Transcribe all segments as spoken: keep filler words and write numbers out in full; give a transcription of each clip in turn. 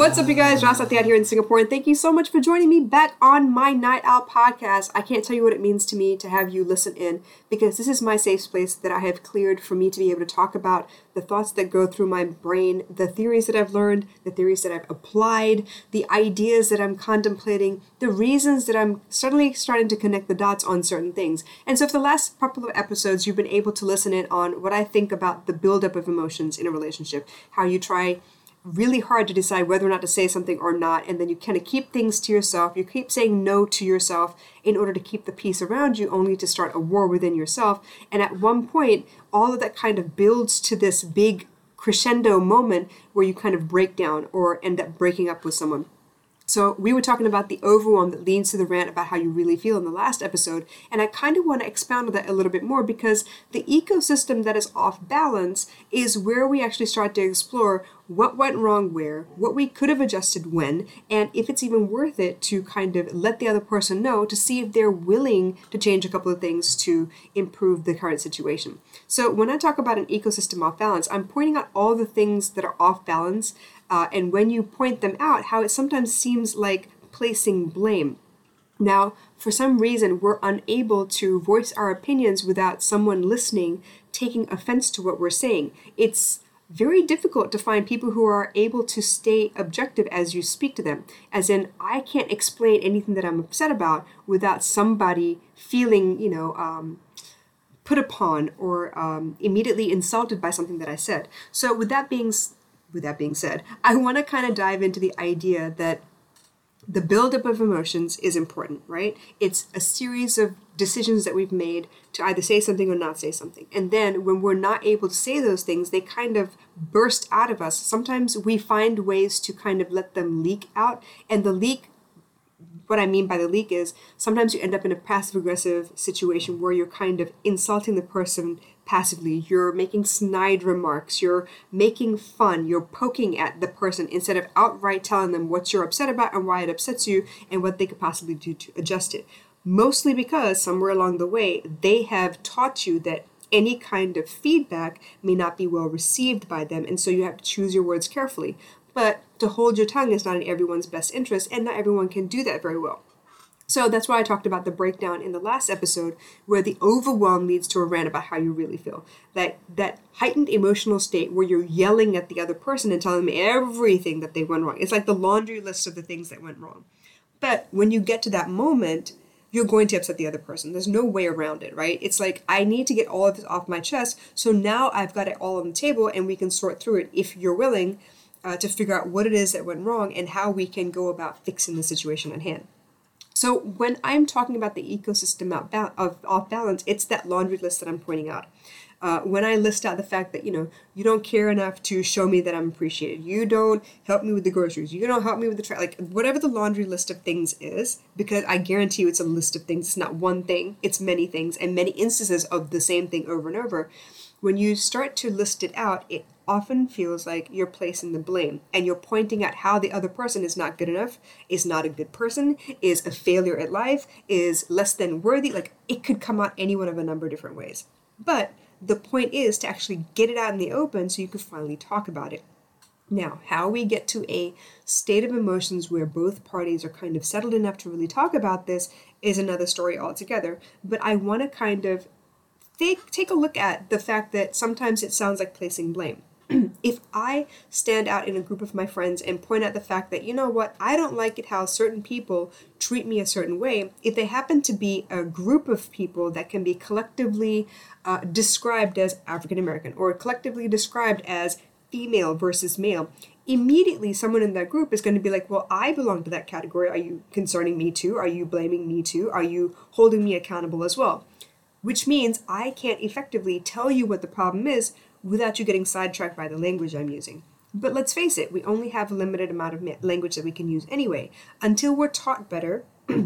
What's up, you guys? Ras Atiat here in Singapore, and thank you so much for joining me back on my Night Owl podcast. I can't tell you what it means to me to have you listen in, because this is my safe space that I have cleared for me to be able to talk about the thoughts that go through my brain, the theories that I've learned, the theories that I've applied, the ideas that I'm contemplating, the reasons that I'm suddenly starting to connect the dots on certain things. And so for the last couple of episodes, you've been able to listen in on what I think about the buildup of emotions in a relationship, how you try really hard to decide whether or not to say something or not, and then you kind of keep things to yourself. You keep saying no to yourself in order to keep the peace around you, only to start a war within yourself. And at one point, all of that kind of builds to this big crescendo moment where you kind of break down or end up breaking up with someone. So we were talking about the overwhelm that leads to the rant about how you really feel in the last episode, and I kind of want to expound on that a little bit more, because the ecosystem that is off balance is where we actually start to explore what went wrong where, what we could have adjusted when, and if it's even worth it to kind of let the other person know to see if they're willing to change a couple of things to improve the current situation. So when I talk about an ecosystem off balance, I'm pointing out all the things that are off balance. Uh, and when you point them out, how it sometimes seems like placing blame. Now, for some reason, we're unable to voice our opinions without someone listening taking offense to what we're saying. It's very difficult to find people who are able to stay objective as you speak to them. As in, I can't explain anything that I'm upset about without somebody feeling, you know, um, put upon or um, immediately insulted by something that I said. So with that being With that being said, I want to kind of dive into the idea that the buildup of emotions is important, right? It's a series of decisions that we've made to either say something or not say something. And then when we're not able to say those things, they kind of burst out of us. Sometimes we find ways to kind of let them leak out. And the leak, what I mean by the leak is sometimes you end up in a passive-aggressive situation where you're kind of insulting the person passively. You're making snide remarks. You're making fun. You're poking at the person instead of outright telling them what you're upset about and why it upsets you and what they could possibly do to adjust it. Mostly because somewhere along the way, they have taught you that any kind of feedback may not be well received by them, and so you have to choose your words carefully. But to hold your tongue is not in everyone's best interest, and not everyone can do that very well. So that's why I talked about the breakdown in the last episode, where the overwhelm leads to a rant about how you really feel. That that heightened emotional state where you're yelling at the other person and telling them everything that they went wrong. It's like the laundry list of the things that went wrong. But when you get to that moment, you're going to upset the other person. There's no way around it, right? It's like, I need to get all of this off my chest, so now I've got it all on the table and we can sort through it if you're willing uh, to figure out what it is that went wrong and how we can go about fixing the situation at hand. So when I'm talking about the ecosystem of off balance, it's that laundry list that I'm pointing out. Uh, when I list out the fact that, you know, you don't care enough to show me that I'm appreciated. You don't help me with the groceries. You don't help me with the, tra- like, whatever the laundry list of things is, because I guarantee you it's a list of things. It's not one thing. It's many things and many instances of the same thing over and over. When you start to list it out, it often feels like you're placing the blame and you're pointing out how the other person is not good enough, is not a good person, is a failure at life, is less than worthy. Like, it could come out any one of a number of different ways. But the point is to actually get it out in the open so you can finally talk about it. Now, how we get to a state of emotions where both parties are kind of settled enough to really talk about this is another story altogether. But I want to kind of take, take a look at the fact that sometimes it sounds like placing blame. If I stand out in a group of my friends and point out the fact that, you know what, I don't like it how certain people treat me a certain way, if they happen to be a group of people that can be collectively uh, described as African American or collectively described as female versus male, immediately someone in that group is going to be like, well, I belong to that category. Are you concerning me too? Are you blaming me too? Are you holding me accountable as well? Which means I can't effectively tell you what the problem is without you getting sidetracked by the language I'm using. But let's face it, we only have a limited amount of ma- language that we can use anyway. Until we're taught better,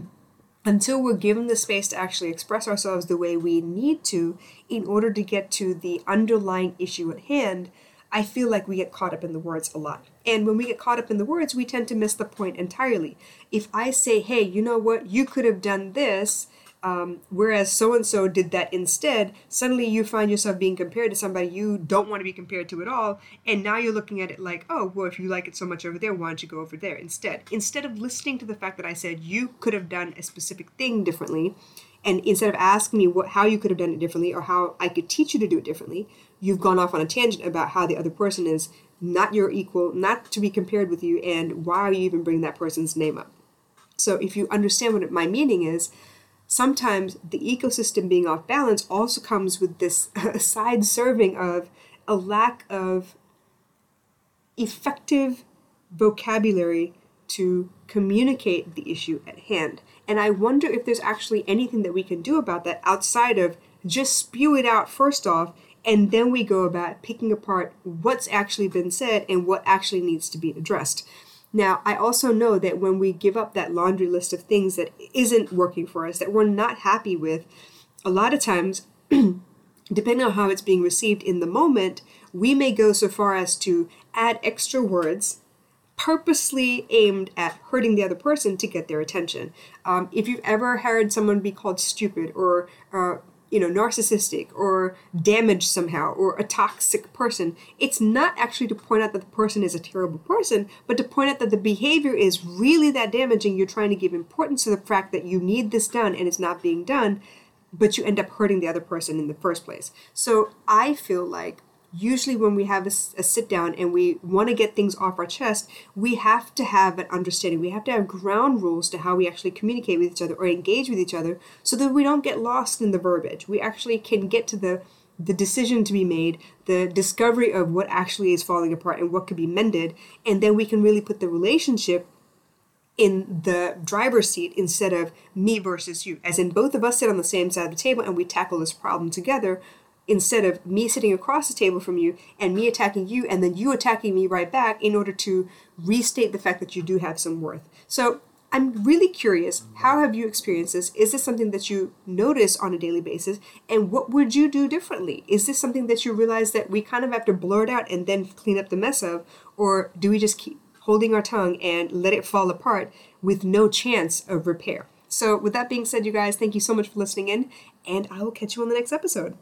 until we're given the space to actually express ourselves the way we need to in order to get to the underlying issue at hand, I feel like we get caught up in the words a lot. And when we get caught up in the words, we tend to miss the point entirely. If I say, hey, you know what, you could have done this, Um, whereas so-and-so did that instead, suddenly you find yourself being compared to somebody you don't want to be compared to at all. And now you're looking at it like, oh, well, if you like it so much over there, why don't you go over there instead? Instead of listening to the fact that I said you could have done a specific thing differently, and instead of asking me what, how you could have done it differently or how I could teach you to do it differently, you've gone off on a tangent about how the other person is not your equal, not to be compared with you, and why are you even bringing that person's name up? So if you understand what my meaning is, sometimes the ecosystem being off balance also comes with this side serving of a lack of effective vocabulary to communicate the issue at hand. And I wonder if there's actually anything that we can do about that outside of just spew it out first off, and then we go about picking apart what's actually been said and what actually needs to be addressed. Now, I also know that when we give up that laundry list of things that isn't working for us, that we're not happy with, a lot of times, depending on how it's being received in the moment, we may go so far as to add extra words purposely aimed at hurting the other person to get their attention. Um, if you've ever heard someone be called stupid or uh, you know, narcissistic or damaged somehow or a toxic person, it's not actually to point out that the person is a terrible person, but to point out that the behavior is really that damaging. You're trying to give importance to the fact that you need this done and it's not being done, but you end up hurting the other person in the first place. So I feel like usually when we have a, a sit down and we want to get things off our chest, we have to have an understanding. We have to have ground rules to how we actually communicate with each other or engage with each other so that we don't get lost in the verbiage. We actually can get to the, the decision to be made, the discovery of what actually is falling apart and what could be mended, and then we can really put the relationship in the driver's seat instead of me versus you. As in both of us sit on the same side of the table and we tackle this problem together, instead of me sitting across the table from you and me attacking you and then you attacking me right back in order to restate the fact that you do have some worth. So I'm really curious, how have you experienced this? Is this something that you notice on a daily basis? And what would you do differently? Is this something that you realize that we kind of have to blur it out and then clean up the mess of? Or do we just keep holding our tongue and let it fall apart with no chance of repair? So with that being said, you guys, thank you so much for listening in, and I will catch you on the next episode.